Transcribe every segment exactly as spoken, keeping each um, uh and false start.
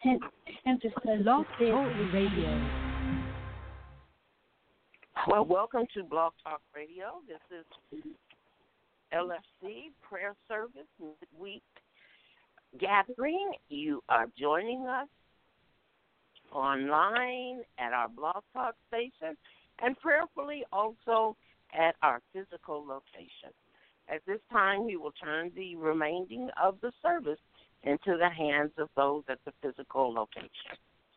And, and just uh, Blog just Talk Radio. Well, welcome to Blog Talk Radio. This is L F C Prayer Service Midweek Gathering. You are joining us online at our Blog Talk station and prayerfully also at our physical location. At this time, we will turn the remaining of the service into the hands of those at the physical location.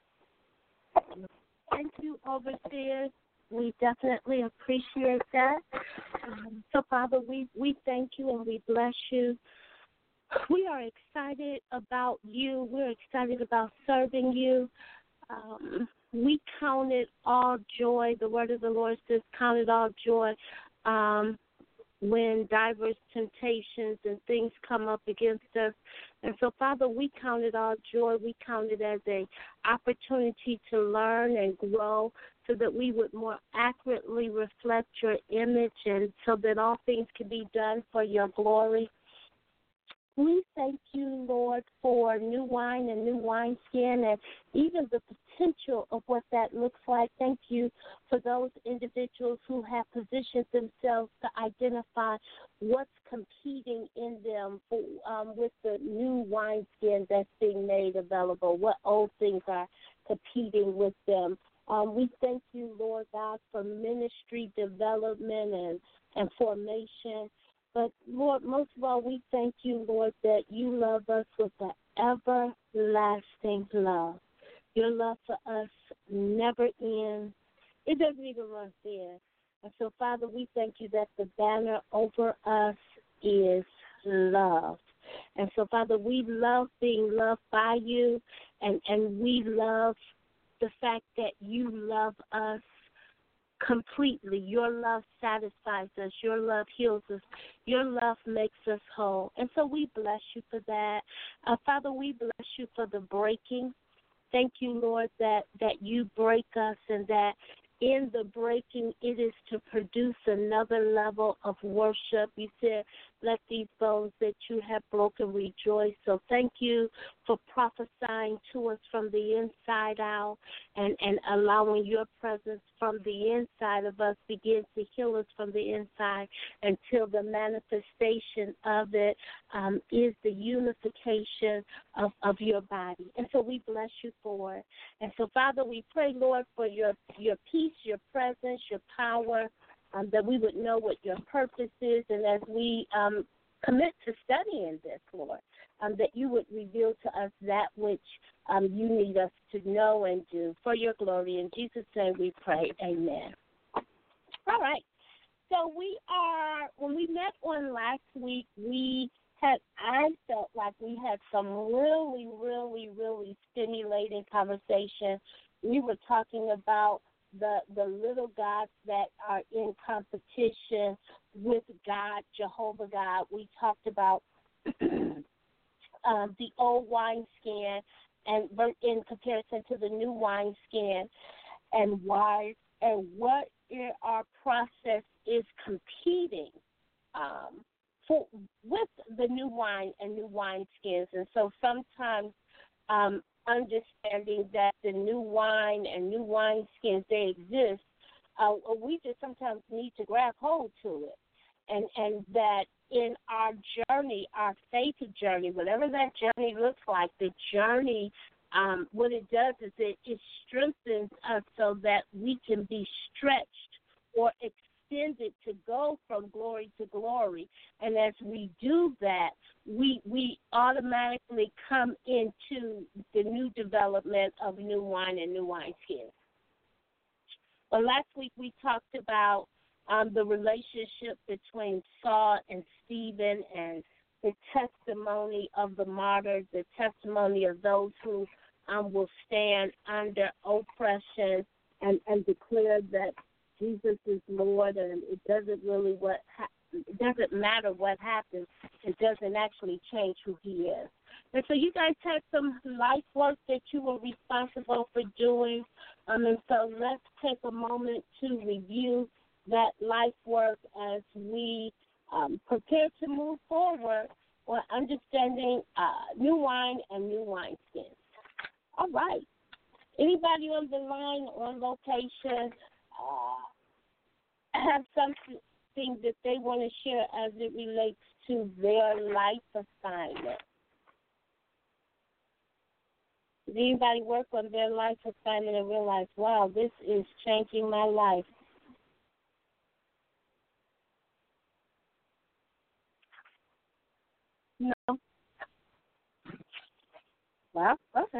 Thank you, overseers. We definitely appreciate that. Um, so, Father, we, we thank you and we bless you. We are excited about you. We're excited about serving you. Um, we count it all joy. The word of the Lord says, count it all joy um, when diverse temptations and things come up against us. And so, Father, we count it all joy. We count it as an opportunity to learn and grow so that we would more accurately reflect your image and so that all things can be done for your glory. We thank you, Lord, for new wine and new wineskin and even the potential of what that looks like. Thank you for those individuals who have positioned themselves to identify what's competing in them for, um, with the new wineskin that's being made available, what old things are competing with them. Um, we thank you, Lord God, for ministry development and, and formation. But, Lord, most of all, we thank you, Lord, that you love us with an everlasting love. Your love for us never ends. It doesn't even run thin. And so, Father, we thank you that the banner over us is love. And so, Father, we love being loved by you, and, and we love the fact that you love us completely. Your love satisfies us. Your love heals us. Your love makes us whole. And so we bless you for that. Uh, Father, we bless you for the breaking. Thank you, Lord, that, that you break us and that in the breaking it is to produce another level of worship. You said, let these bones that you have broken rejoice. So thank you for prophesying to us from the inside out and, and allowing your presence from the inside of us begin to heal us from the inside until the manifestation of it um, is the unification of, of your body. And so we bless you for it. And so, Father, we pray, Lord, for your, your peace, your presence, your power, Um, that we would know what your purpose is, and as we um, commit to studying this, Lord, um, that you would reveal to us that which um, you need us to know and do for your glory. In Jesus' name we pray, amen. All right. So we are, when we met on last week, we had, I felt like we had some really, really, really stimulating conversation. We were talking about the the little gods that are in competition with God, Jehovah God. We talked about um, the old wineskin and in comparison to the new wineskin and why and what in our process is competing um, for with the new wine and new wineskins. And so sometimes um, understanding that the new wine and new wineskins, they exist, uh, we just sometimes need to grab hold to it. And and that in our journey, our faith journey, whatever that journey looks like, the journey, um, what it does is it, it strengthens us so that we can be stretched or extended to go from glory to glory. And as we do that, we we automatically come into the new development of new wine and new wineskins. Well, last week we talked about um, the relationship between Saul and Stephen and the testimony of the martyrs, the testimony of those who um, will stand under oppression and, and declare that Jesus is Lord, and it doesn't really what ha- it doesn't matter what happens. It doesn't actually change who he is. And so you guys had some life work that you were responsible for doing. Um, and so let's take a moment to review that life work as we um, prepare to move forward on understanding uh, new wine and new wineskins. All right. Anybody on the line or on location uh, have something that they want to share as it relates to their life assignment? Does anybody work on their life assignment and realize, wow, this is changing my life? No. Well, okay.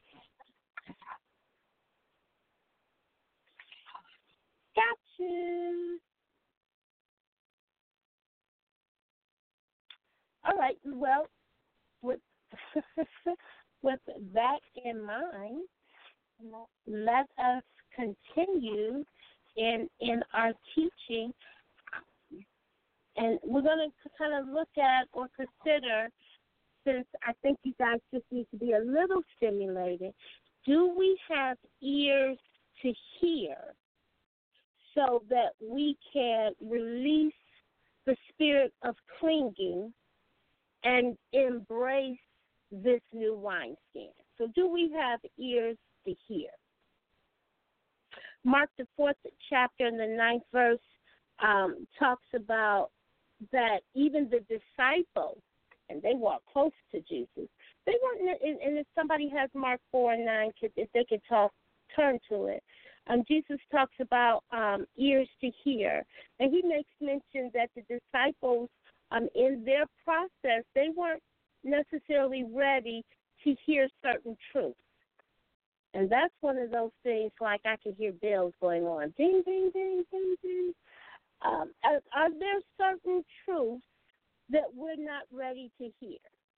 Gotcha. All right. Well, with with that in mind, let us continue in in our teaching, and we're going to kind of look at or consider, since I think you guys just need to be a little stimulated. Do we have ears to hear so that we can release the spirit of clinging and embrace this new wineskin? So do we have ears to hear? Mark, the fourth chapter and the ninth verse um, talks about that even the disciples, and they walked close to Jesus, they weren't, and, and if somebody has Mark four and nine, if they could talk, turn to it. Um, Jesus talks about um, ears to hear, and he makes mention that the disciples, um, in their process, they weren't necessarily ready to hear certain truths. And that's one of those things, like I can hear bells going on, ding, ding, ding, ding, ding. Um, are, are there certain truths that we're not ready to hear?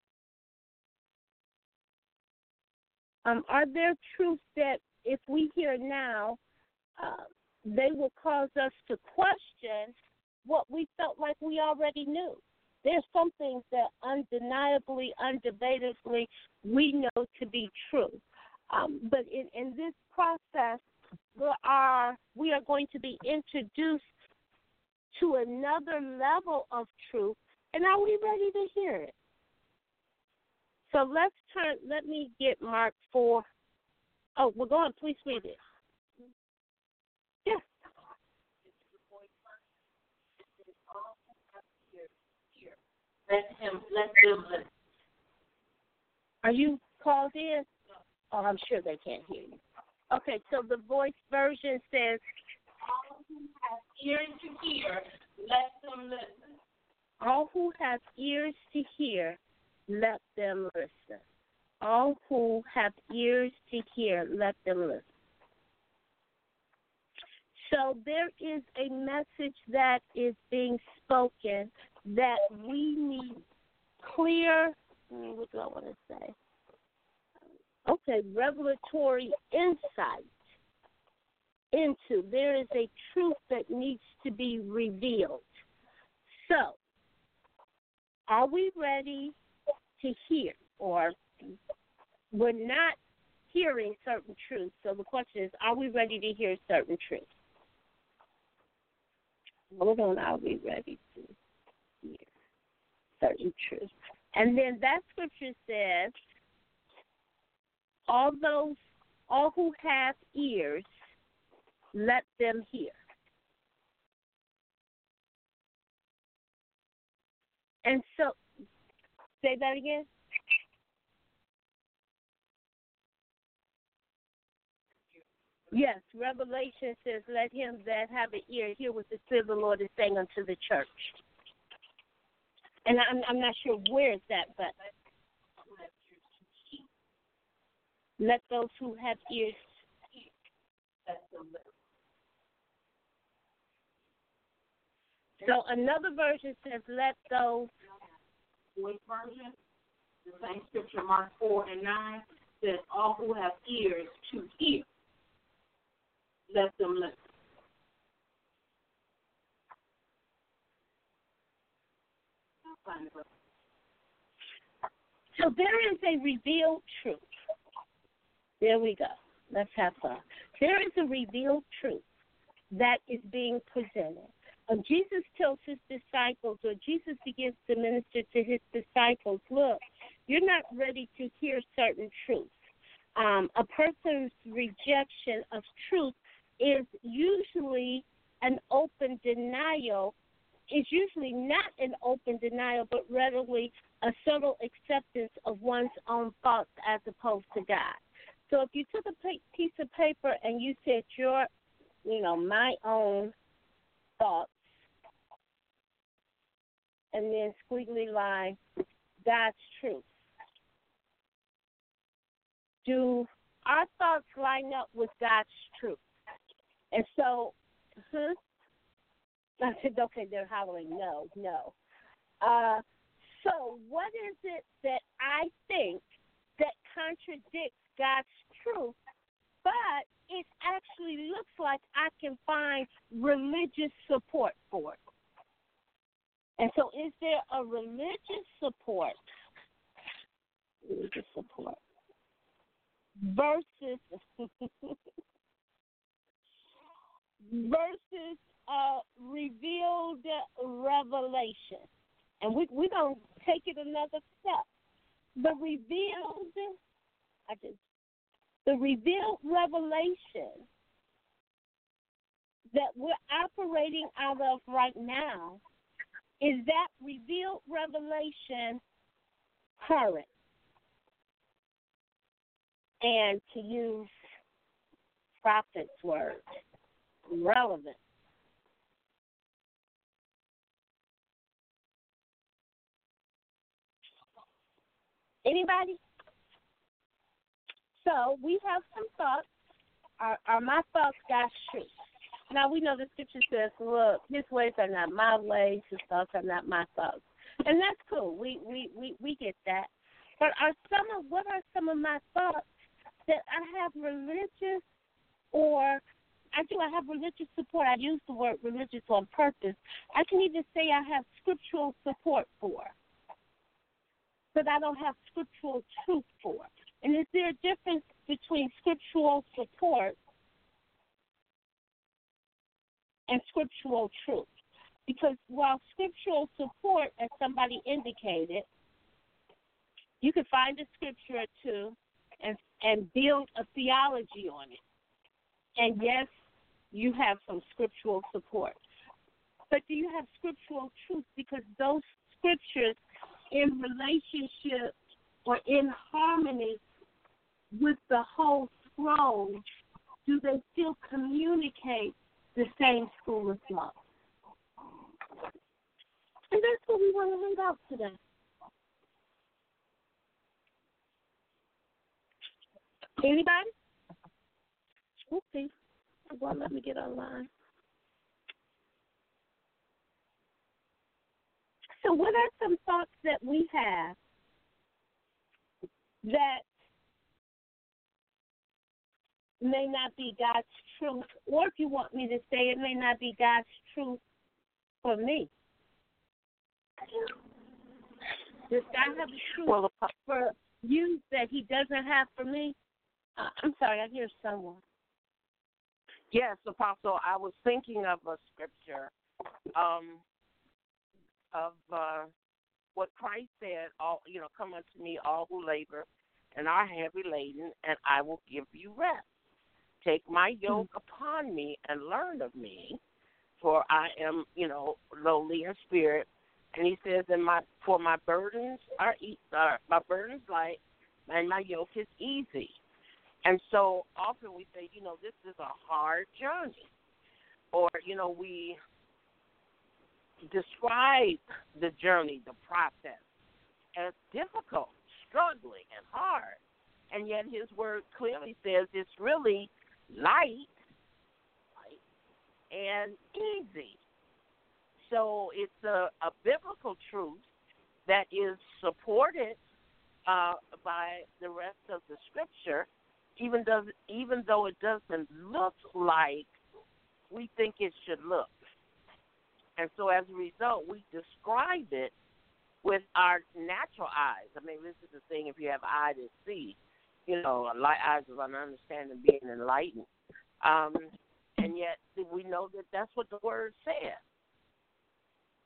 Um, are there truths that if we hear now, uh, they will cause us to question what we felt like we already knew? There's some things that undeniably, undebatably, we know to be true. Um, but in, in this process, we are, we are going to be introduced to another level of truth, and are we ready to hear it? So let's turn, let me get Mark four. Oh, we're going, please read it. Yes. Let him, let them listen. Are you called in? Oh, I'm sure they can't hear you. Okay, so the voice version says, all who have ears to hear, let them listen. All who have ears to hear, let them listen. All who have ears to hear, let them listen. So there is a message that is being spoken that we need clear, what do I want to say? Okay, revelatory insight into. There is a truth that needs to be revealed. So, are we ready to hear? Or we're not hearing certain truths. So the question is, are we ready to hear certain truths? Hold on, are we ready to hear certain truths? And then that scripture says, all those, all who have ears, let them hear. And so, say that again. Yes, Revelation says, let him that have an ear hear what the Spirit of the Lord is saying unto the church. And I'm, I'm not sure where it's at, but let those who have ears hear. Let them listen. So another version says, let those, which version? The same scripture, Mark four and nine, says, all who have ears to hear, let them listen. So there is a revealed truth. There we go. Let's have fun. There is a revealed truth that is being presented. And Jesus tells his disciples, or Jesus begins to minister to his disciples, look, you're not ready to hear certain truths. Um, a person's rejection of truth is usually an open denial. Is usually not an open denial, but readily a subtle acceptance of one's own thoughts as opposed to God. So if you took a piece of paper and you said your, you know, my own thoughts, and then squiggly line, God's truth. Do our thoughts line up with God's truth? And so, huh? I said, okay, they're hollering, no, no. Uh, so what is it that I think that contradicts God's truth, but it actually looks like I can find religious support for it? And so is there a religious support, religious support, versus, versus uh, revealed revelation? And we, we're going to take it another step. The revealed, I just, the revealed revelation that we're operating out of right now, is that revealed revelation current? And to use prophet's word, relevant. Anybody? So we have some thoughts. Are, are my thoughts God's truth? Now we know the scripture says, look, his ways are not my ways, his thoughts are not my thoughts. And that's cool. We we, we, we get that. But are some of what are some of my thoughts that I have religious, or I do I have religious support? I use the word religious on purpose. I can even say I have scriptural support for, but I don't have scriptural truth for. And is there a difference between scriptural support and scriptural truth? Because while scriptural support, as somebody indicated, you can find a scripture or two and and build a theology on it. And yes, you have some scriptural support. But do you have scriptural truth? Because those scriptures in relationship or in harmony with the whole scroll, do they still communicate the same school of thought? And that's what we want to leave out today. Anybody? Okay. Well, let me get online. So what are some thoughts that we have that may not be God's truth, or if you want me to say it may not be God's truth for me? Does God have a truth well, for you that he doesn't have for me? Uh, I'm sorry, I hear someone. Yes, Apostle, I was thinking of a scripture um, of uh, what Christ said, all you know, come unto me, all who labor and are heavy laden, and I will give you rest. Take my yoke mm-hmm. upon me and learn of me, for I am, you know, lowly in spirit. And he says, "And my for my burdens are uh, my burdens light, and my yoke is easy." And so often we say, you know, this is a hard journey, or you know, we describe the journey, the process, as difficult, struggling, and hard. And yet his word clearly says it's really light, light and easy. So it's a, a biblical truth that is supported uh, by the rest of the scripture, even though, even though it doesn't look like we think it should look. And so as a result, we describe it with our natural eyes. I mean, this is the thing, if you have eyes to see, you know, light eyes of an understanding being enlightened. Um, and yet we know that that's what the word says.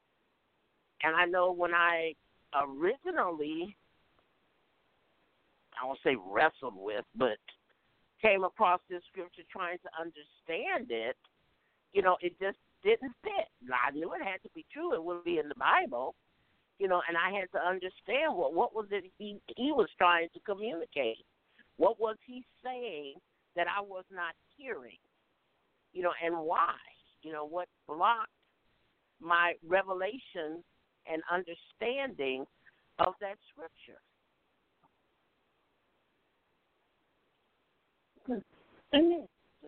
And I know when I originally I won't say wrestled with, but came across this scripture trying to understand it, you know, it just didn't fit. I knew it had to be true. It would be in the Bible, you know, and I had to understand what what was it he he was trying to communicate. What was he saying that I was not hearing, you know, and why? You know, what blocked my revelation and understanding of that scripture. Amen.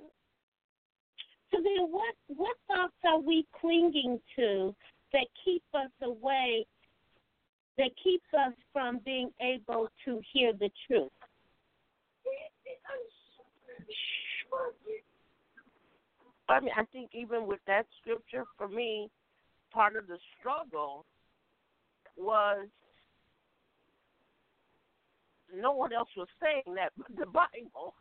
So then what, what thoughts are we clinging to that keep us away, that keeps us from being able to hear the truth? I mean, I think even with that scripture, for me, part of the struggle was no one else was saying that but the Bible.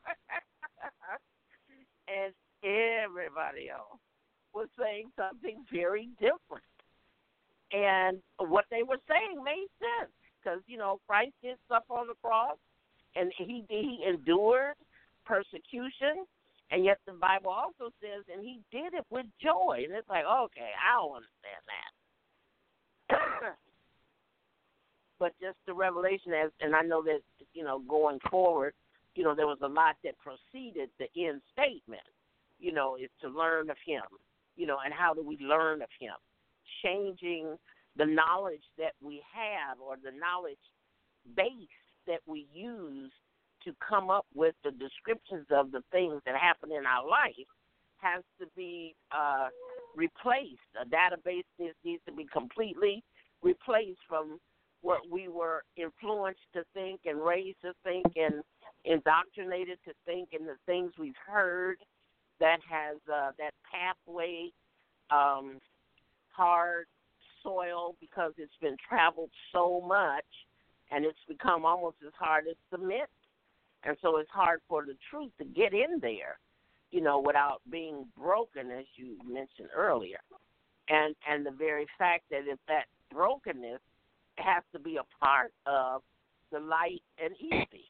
And everybody else was saying something very different. And what they were saying made sense because, you know, Christ did suffer on the cross and he, he endured persecution. And yet the Bible also says, and he did it with joy. And it's like, okay, I don't understand that. But just the revelation, as, and I know that, you know, going forward, you know, there was a lot that preceded the end statement, you know, is to learn of him, you know, and how do we learn of him? Changing the knowledge that we have or the knowledge base that we use to come up with the descriptions of the things that happen in our life has to be uh, replaced. A database needs, needs to be completely replaced from what we were influenced to think and raised to think and indoctrinated to think, and the things we've heard that has uh, that pathway um, hard soil because it's been traveled so much and it's become almost as hard as cement. And so it's hard for the truth to get in there, you know, without being broken, as you mentioned earlier. And and the very fact that if that brokenness has to be a part of the light and easy.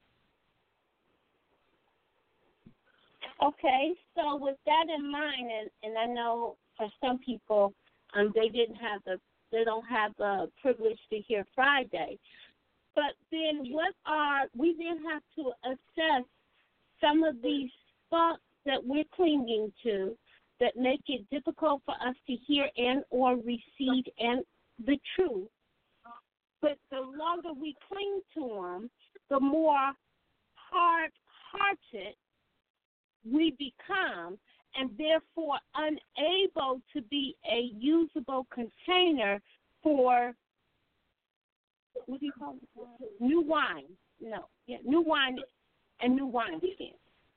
Okay, so with that in mind, and, and I know for some people, um, they didn't have the, they don't have the privilege to hear Friday. But then what are, we then have to assess some of these thoughts that we're clinging to that make it difficult for us to hear and or receive and the truth. But the longer we cling to them, the more hard-hearted we become, and therefore unable to be a usable container for, what do you call it? New wine. No, yeah, new wine and new wine skins.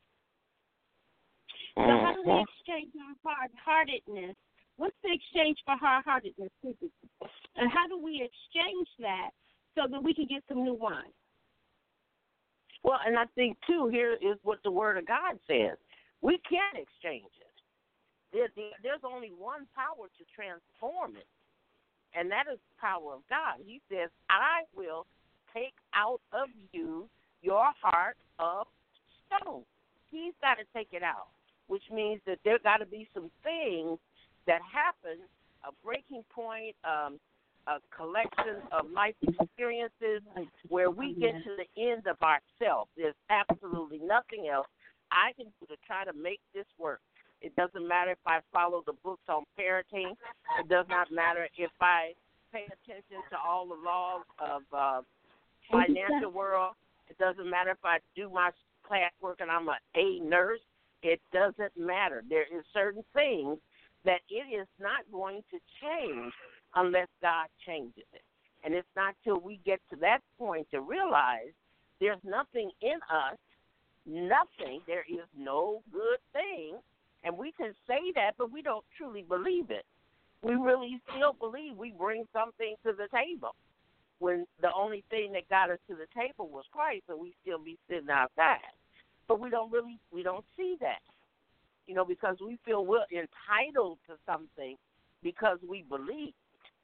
So how do we exchange our hard-heartedness? What's the exchange for hard-heartedness? And how do we exchange that so that we can get some new wine? Well, and I think, too, here is what the Word of God says. We can't exchange it. There, there, there's only one power to transform it, and that is the power of God. He says, I will take out of you your heart of stone. He's got to take it out, which means that there got to be some things that happen, a breaking point, um, a collection of life experiences where we get to the end of ourselves. There's absolutely nothing else I can do to try to make this work. It doesn't matter if I follow the books on parenting. It does not matter if I pay attention to all the laws of uh, financial world. It doesn't matter if I do my classwork and I'm an A nurse. It doesn't matter. There is certain things that it is not going to change unless God changes it. And it's not till we get to that point to realize there's nothing in us, nothing, there is no good thing. And we can say that, but we don't truly believe it. We really still believe we bring something to the table when the only thing that got us to the table was Christ, and we still be sitting outside. But we don't really, we don't see that, you know, because we feel we're entitled to something because we believe.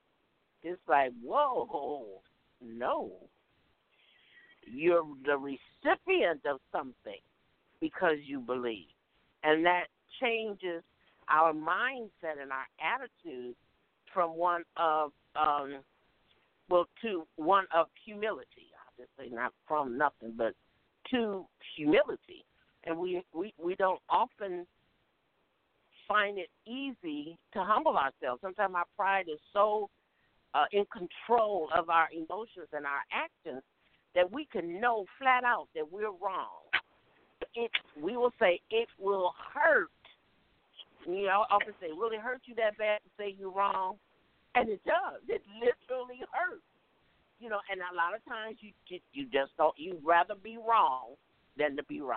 It's like, whoa, no. You're the recipient of something because you believe. And that changes our mindset and our attitude from one of, um, well, to one of humility. I'll just say not from nothing, but to humility. And we, we, we don't often find it easy to humble ourselves. Sometimes our pride is so uh, in control of our emotions and our actions that we can know flat out that we're wrong. It, we will say it will hurt. You know, I often say, will it hurt you that bad to say you're wrong? And it does. It literally hurts. You know, and a lot of times you you just don't. You'd rather be wrong than to be right.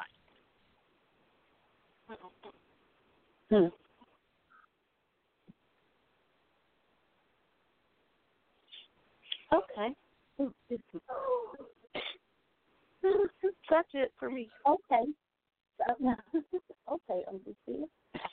Hmm. Okay. That's it for me. Okay. Okay, understand.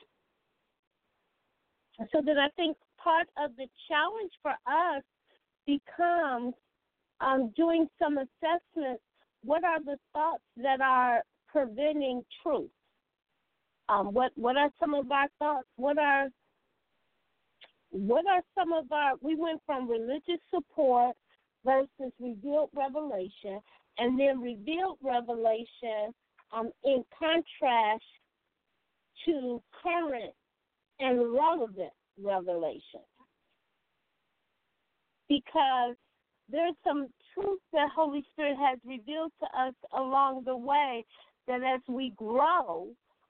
So then I think part of the challenge for us becomes um, doing some assessments. What are the thoughts that are preventing truth? Um, what what are some of our thoughts? What are what are some of our? We went from religious support versus revealed revelation, and then revealed revelation um, in contrast to current and relevant revelation. Because there's some truth that Holy Spirit has revealed to us along the way that as we grow,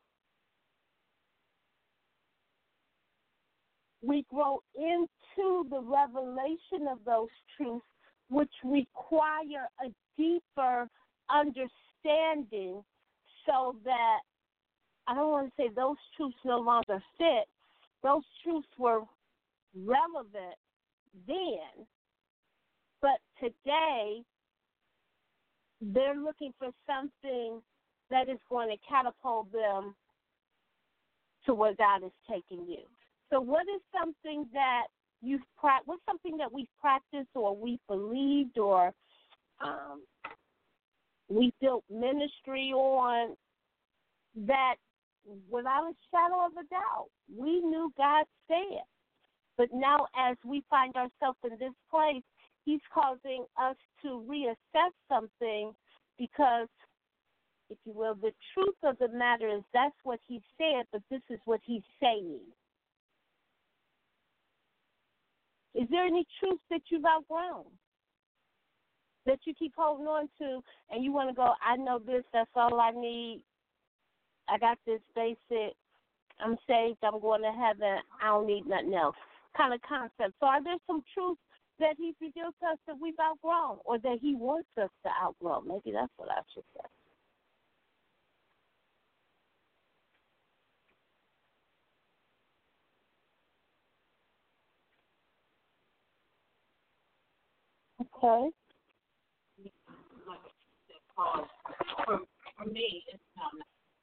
we grow into the revelation of those truths, which require a deeper understanding so that, I don't want to say those truths no longer fit. Those truths were relevant then, but today they're looking for something that is going to catapult them to where God is taking you. So what is something that you've pra- what's something that we've practiced or we've believed or um, we built ministry on that without a shadow of a doubt we knew God said? But now as we find ourselves in this place, He's causing us to reassess something because, if you will, the truth of the matter is that's what He said, but this is what He's saying. Is there any truth that you've outgrown, that you keep holding on to, and you want to go, I know this, that's all I need, I got this basic, I'm saved, I'm going to heaven, I don't need nothing else kind of concept. So are there some truths that He's revealed to us that we've outgrown or that He wants us to outgrow? Maybe that's what I should say. Okay. For, for me, it's not.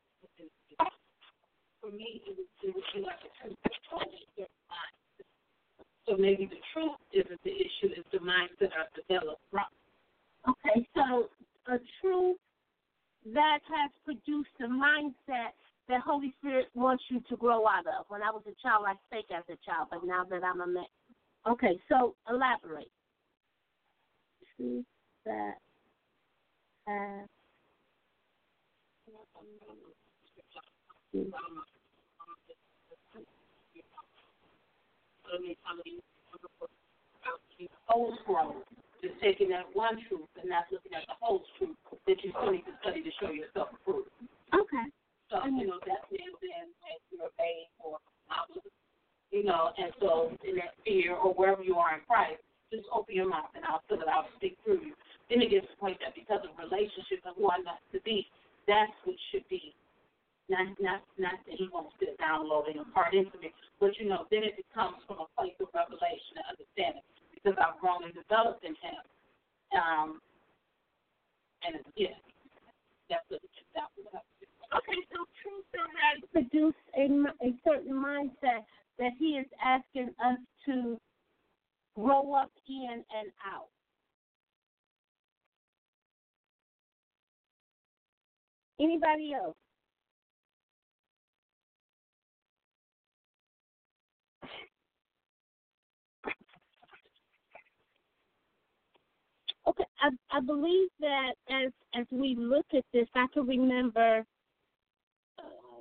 For me, it would, it would be like a truth that totally different mind. So maybe the truth isn't the issue; it's the minds that are developed wrong. Okay, so a truth that has produced a mindset that Holy Spirit wants you to grow out of. When I was a child, I spake as a child, but now that I'm a man. Okay, so elaborate. Truth that has. Whole scroll, just taking that one truth and not looking at the whole truth that you still need to study to show yourself approved. Okay. So, you know, that's nailed in as you're a babe or you know, and so in that fear or wherever you are in Christ, just open your mouth and I'll fill it out and speak through you. Then it gets to the point that because of relationship and who I want to be, that's what should be. Not, not, not that He wants to download and impart into me, but you know, then it becomes from a place of revelation and understanding because I've grown and developed in Him. Um, and yeah, that's what it's about. Okay, so truth has produced a, a certain mindset that He is asking us to grow up in and out. Anybody else? Okay, I, I believe that as as we look at this, I can remember uh,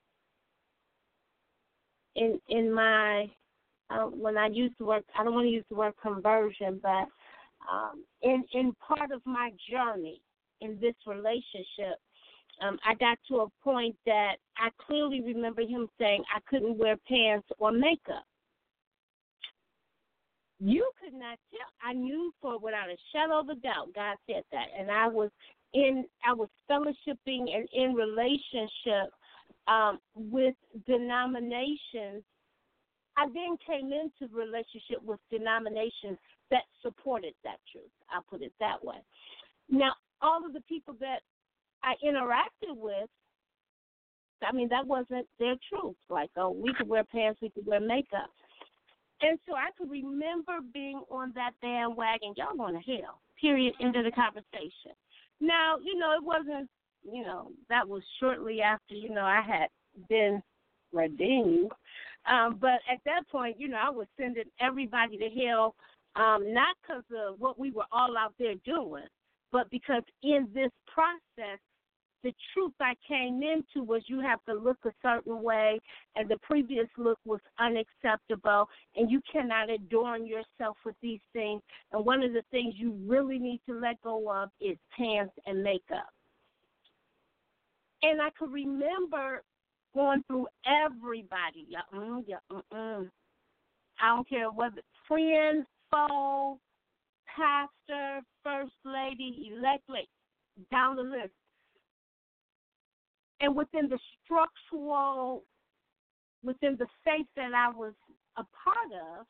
in in my uh, when I used to work. I don't want to use the word conversion, but um, in in part of my journey in this relationship, um, I got to a point that I clearly remember him saying I couldn't wear pants or makeup. You could not tell. I knew for without a shadow of a doubt, God said that, and I was in. I was fellowshipping and in relationship um, with denominations. I then came into relationship with denominations that supported that truth. I'll put it that way. Now, all of the people that I interacted with, I mean, that wasn't their truth. Like, oh, we could wear pants, we could wear makeup. And so I could remember being on that bandwagon. Y'all going to hell, period, end of the conversation. Now, you know, it wasn't, you know, that was shortly after, you know, I had been redeemed. Um, but at that point, you know, I was sending everybody to hell, um, not because of what we were all out there doing, but because in this process, the truth I came into was you have to look a certain way, and the previous look was unacceptable, and you cannot adorn yourself with these things. And one of the things you really need to let go of is pants and makeup. And I could remember going through everybody. Yeah, mm, yeah, mm-mm. I don't care whether friend, foe, pastor, first lady, elect, like, down the list. And within the structural, within the faith that I was a part of,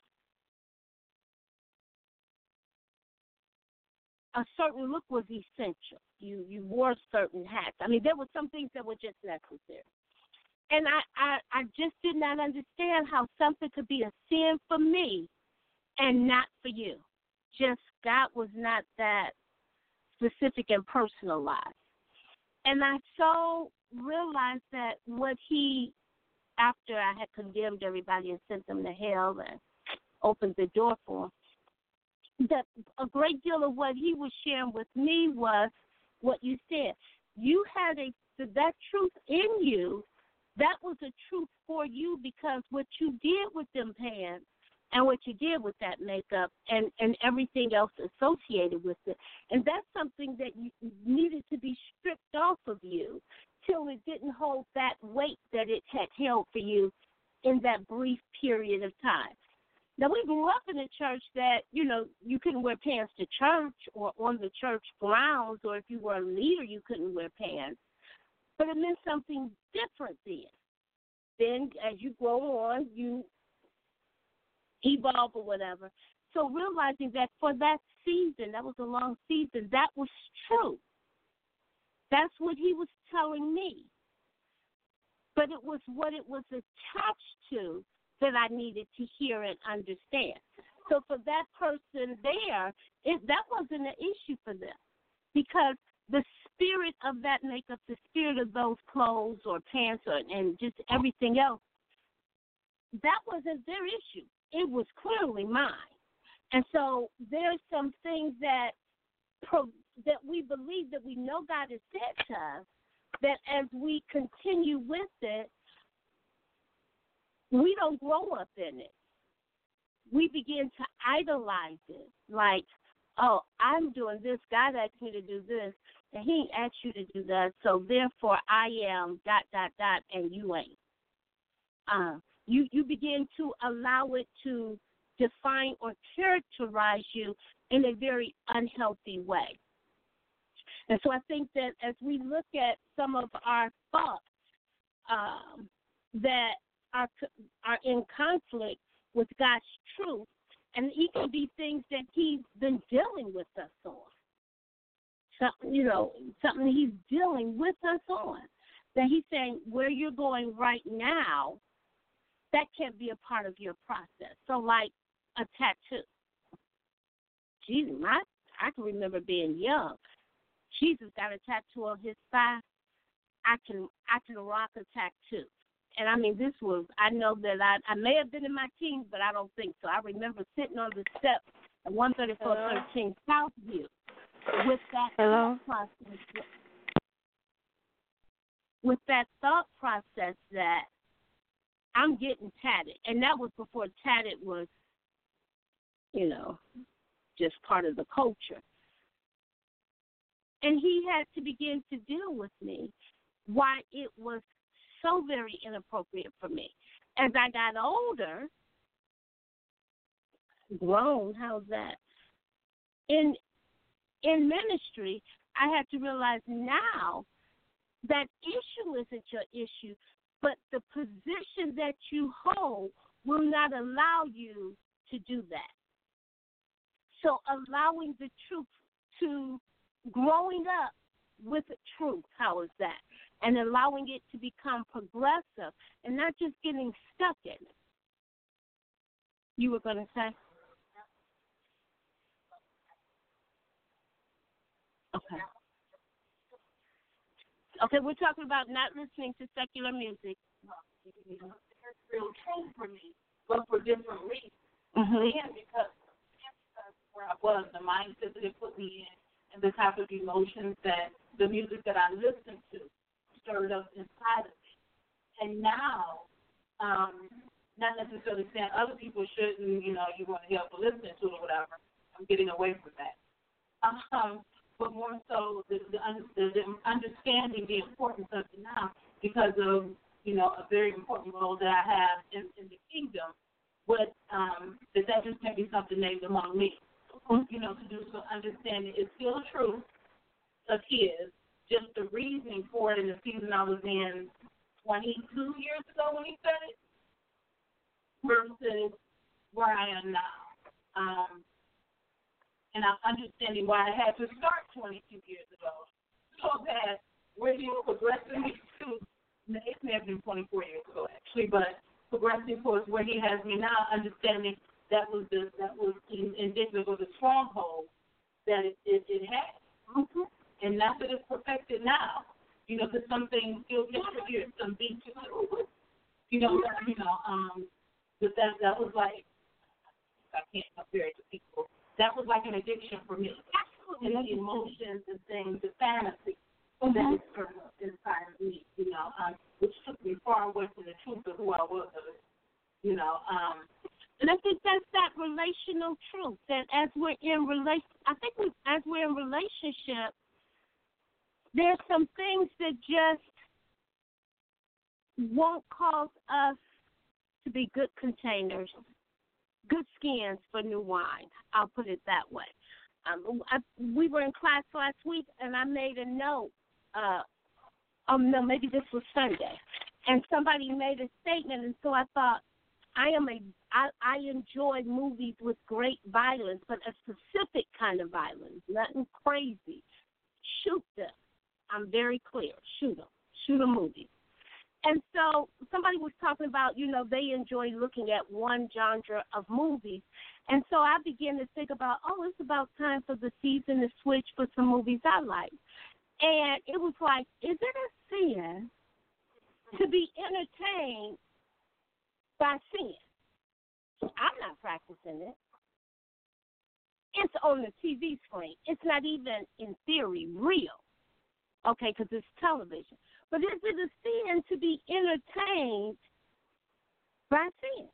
a certain look was essential. You you wore certain hats. I mean, there were some things that were just necessary. And I, I, I just did not understand how something could be a sin for me and not for you. Just God was not that specific and personalized. And I so realized that what he, after I had condemned everybody and sent them to hell and opened the door for them, that a great deal of what he was sharing with me was what you said. You had a that truth in you. That was a truth for you because what you did with them pants and what you did with that makeup and, and everything else associated with it. And that's something that you needed to be stripped off of you till it didn't hold that weight that it had held for you in that brief period of time. Now, we grew up in a church that, you know, you couldn't wear pants to church or on the church grounds, or if you were a leader, you couldn't wear pants. But it meant something different then. Then as you grow on, you evolve or whatever. So realizing that for that season, that was a long season, that was true. That's what he was telling me. But it was what it was attached to that I needed to hear and understand. So for that person there, it, that wasn't an issue for them because the spirit of that makeup, the spirit of those clothes or pants or, and just everything else, that wasn't their issue. It was clearly mine. And so there's some things that pro, that we believe that we know God has said to us, that as we continue with it, we don't grow up in it. We begin to idolize it. Like, oh, I'm doing this. God asked me to do this, and he asked you to do that. So therefore, I am dot, dot, dot, and you ain't. Uh, you, you begin to allow it to define or characterize you in a very unhealthy way. And so I think that as we look at some of our thoughts um, that are, are in conflict with God's truth, and it can be things that he's been dealing with us on. Something, you know, something he's dealing with us on. That he's saying where you're going right now, that can't be a part of your process. So like a tattoo. Jesus, I, I can remember being young. Jesus got a tattoo on his thigh. I can I can rock a tattoo. And I mean, this was, I know that I, I may have been in my teens, but I don't think so. I remember sitting on the steps at one thirty-four thirteen Southview with that Hello? thought process, with that thought process that I'm getting tatted. And that was before tatted was, you know, just part of the culture. And he had to begin to deal with me why it was so very inappropriate for me. As I got older, grown, how's that? In in ministry, I had to realize now that issue isn't your issue, but the position that you hold will not allow you to do that. So allowing the truth to, growing up with truth, how is that? And allowing it to become progressive and not just getting stuck in it. You were going to say? Okay. Okay, we're talking about not listening to secular music. It's real true for me, but for different reasons. Mm-hmm. And because, and because where I was, the mindset that it put me in, and the type of emotions that the music that I listened to stirred up inside of me. And now, um, not necessarily saying other people shouldn't, you know, you want to help or listen to it or whatever. I'm getting away from that. Um, but more so the, the, the, the understanding the importance of it now because of, you know, a very important role that I have in, in the kingdom, but um, that that just can't be something named among me. You know, to do so understanding it's still true of his, just the reasoning for it in the season I was in twenty-two years ago when he said it versus where I am now. Um, and I'm understanding why I had to start twenty-two years ago so that where he was progressing me to, it may have been twenty-four years ago actually, but progressing towards where he has me now, understanding that was the, that was indicative of the stronghold that it, it, it had. Mm-hmm. And not that it's perfected now, you know, because some things still get triggered, some beat you through. You know, that, you know, um, but that that was like, I can't compare it to people. That was like an addiction for me. Absolutely. And the emotions and things, the fantasy mm-hmm. that is stirred up inside of me, you know, um, which took me far away from the truth of who I was. You know, um, and I think that's that relational truth. That as we're in relation, I think we, as we're in relationship, there's some things that just won't cause us to be good containers, good skins for new wine. I'll put it that way. Um, I, we were in class last week, and I made a note. Uh, um, no, maybe this was Sunday, and somebody made a statement, and so I thought, I am a I, I enjoy movies with great violence, but a specific kind of violence, nothing crazy. Shoot them. I'm very clear. Shoot them. Shoot a movie. And so somebody was talking about, you know, they enjoy looking at one genre of movies. And so I began to think about, oh, it's about time for the season to switch for some movies I like. And it was like, is it a sin to be entertained by sin? I'm not practicing it. It's on the T V screen. It's not even, in theory, real. Okay, because it's television. But is it a sin to be entertained by sin?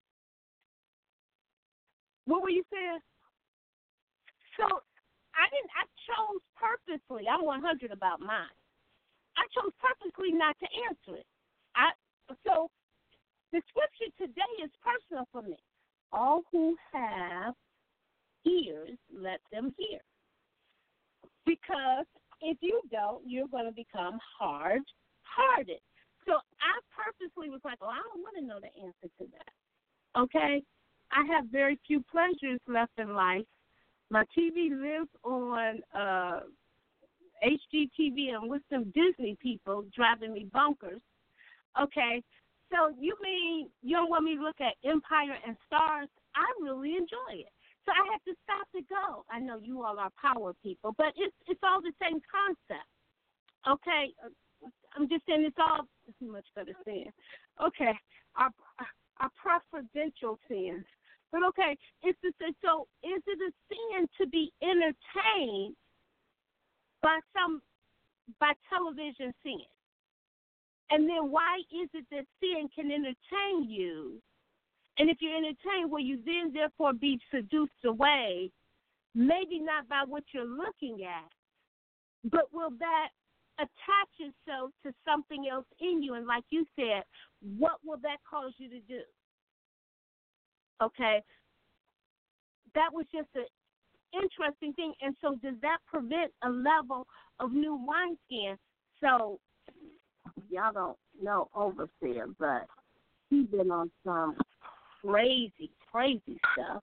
What were you saying? So I didn't. I chose purposely. I'm one hundred about mine. I chose purposely not to answer it. I so the scripture today is personal for me. All who have ears, let them hear. Because if you don't, you're going to become hard-hearted. So I purposely was like, oh, I don't want to know the answer to that. Okay? I have very few pleasures left in life. My T V lives on uh, H G T V and with some Disney people driving me bonkers. Okay? So you mean you don't want me to look at Empire and Stars? I really enjoy it. So I had to stop to go. I know you all are power people, but it's it's all the same concept. Okay, I'm just saying it's all it's much better sin. Okay, our our preferential sins. But okay, it's the so is it a sin to be entertained by some by television sin? And then why is it that sin can entertain you? And if you're entertained, will you then therefore be seduced away? Maybe not by what you're looking at, but will that attach itself to something else in you? And like you said, what will that cause you to do? Okay, that was just an interesting thing. And so does that prevent a level of new wineskin? So y'all don't know Overseer, but he's been on some crazy, crazy stuff.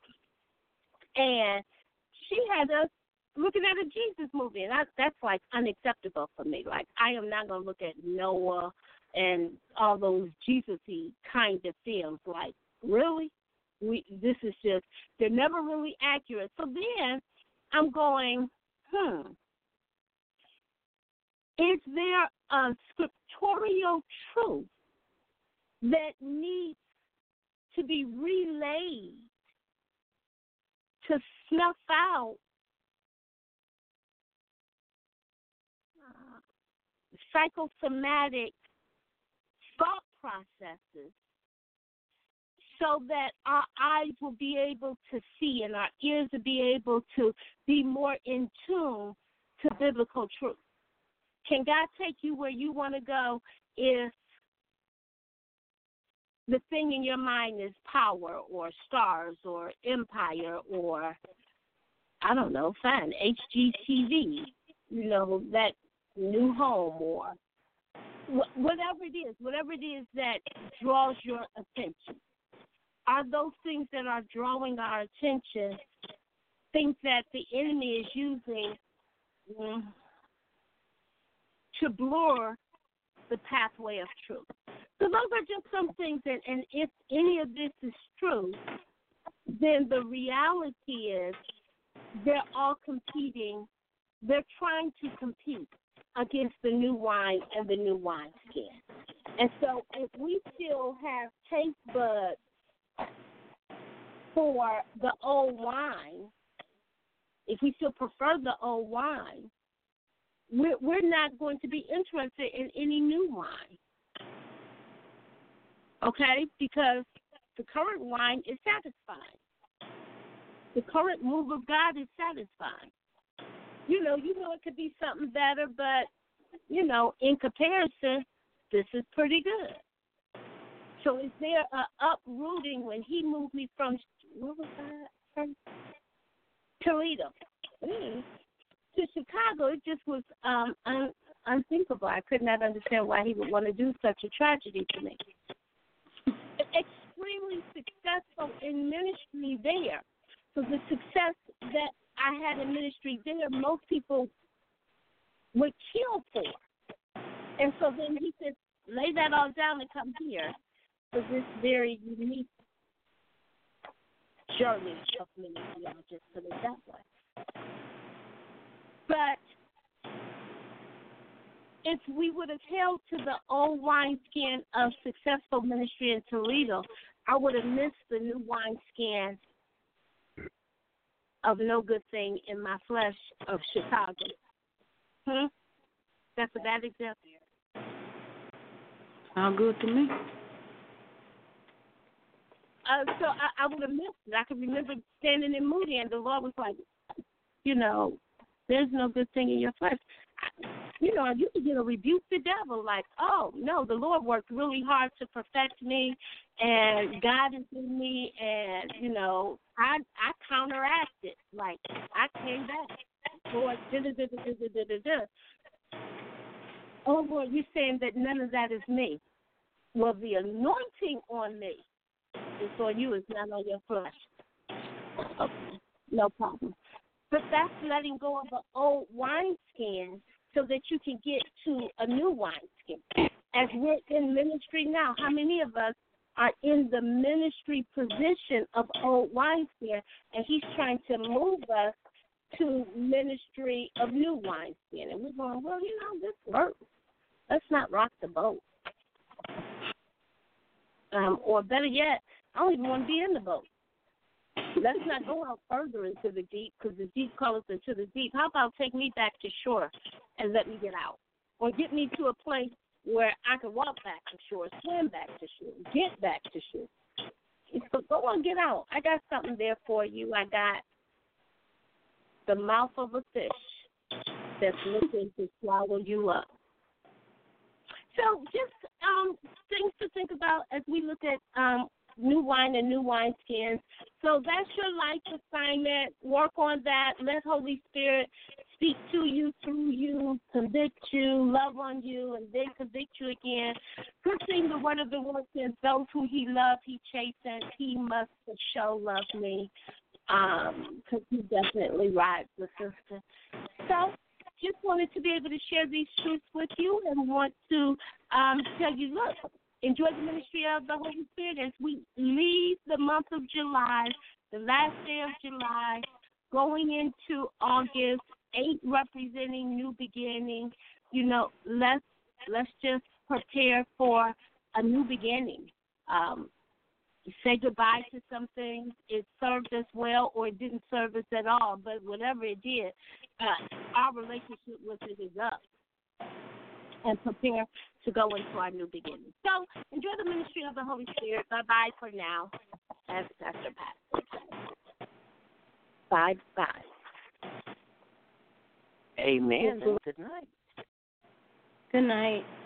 And she had us looking at a Jesus movie, and I, that's, like, unacceptable for me. Like, I am not going to look at Noah and all those Jesus-y kind of films. Like, really? We This is just, they're never really accurate. So then I'm going, hmm, is there a scriptural truth that needs to be relayed to snuff out uh, psychosomatic thought processes so that our eyes will be able to see and our ears will be able to be more in tune to biblical truth? Can God take you where you want to go if the thing in your mind is power or stars or empire or, I don't know, fine, H G T V, you know, that new home or wh- whatever it is, whatever it is that draws your attention? Are those things that are drawing our attention things that the enemy is using mm, to blur the pathway of truth? So those are just some things, that, and if any of this is true, then the reality is they're all competing. They're trying to compete against the new wine and the new wineskin. And so if we still have taste buds for the old wine, if we still prefer the old wine, we're, we're not going to be interested in any new wine. Okay? Because the current wine is satisfying. The current move of God is satisfying. You know, you know it could be something better, but, you know, in comparison, this is pretty good. So is there a uprooting when he moved me from, what was that? From Toledo mm, to Chicago? It just was um, un, unthinkable. I could not understand why he would want to do such a tragedy to me. Extremely successful in ministry there. So the success that I had in ministry there, most people would kill for. And so then he said, lay that all down and come here for this very unique journey of ministry. I'll just put it that way. But if we would have held to the old wineskin of successful ministry in Toledo, I would have missed the new wineskin of no good thing in my flesh of Chicago. Hmm? That's a bad example. Sound good to me. Uh, so I, I would have missed it. I could remember standing in Moody, and the Lord was like, you know, there's no good thing in your flesh. I, you know, you can, you know, rebuke the devil like, oh, no, the Lord worked really hard to perfect me, and God is in me, and, you know, I I counteracted. Like, I came back. Lord, da-da-da-da-da-da-da-da. Oh, Lord, you're saying that none of that is me. Well, the anointing on me is on you, it's not on your flesh. Okay, no problem. But that's letting go of an old wineskin so that you can get to a new wineskin. As we're in ministry now, how many of us are in the ministry position of old wineskin, and he's trying to move us to ministry of new wineskin? And we're going, well, you know, this works. let's not rock the boat. Um, or better yet, I don't even want to be in the boat. Let's not go out further into the deep because the deep calls into the deep. How about take me back to shore and let me get out? Or get me to a place where I can walk back to shore, swim back to shore, get back to shore. So go on, get out. I got something there for you. I got the mouth of a fish that's looking to swallow you up. So just um, things to think about as we look at um, new wine and new wine skins. So that's your life assignment. Work on that. Let Holy Spirit speak to you, through you, convict you, love on you, and then convict you again. Good thing the word of the Lord says, those who he loves, he chastens. He must for sure love me, because um, he definitely rides the sister. So just wanted to be able to share these truths with you and want to um, tell you, look, enjoy the ministry of the Holy Spirit as we leave the month of July, the last day of July, going into August, eight representing new beginning. You know, let's let's just prepare for a new beginning. Um, say goodbye to some things. It served us well or it didn't serve us at all, but whatever it did, uh, our relationship with it is up. And prepare to go into our new beginning. So enjoy the ministry of the Holy Spirit. Bye-bye for now, as Pastor Pat said. Bye-bye. Amen. Good night. Good night.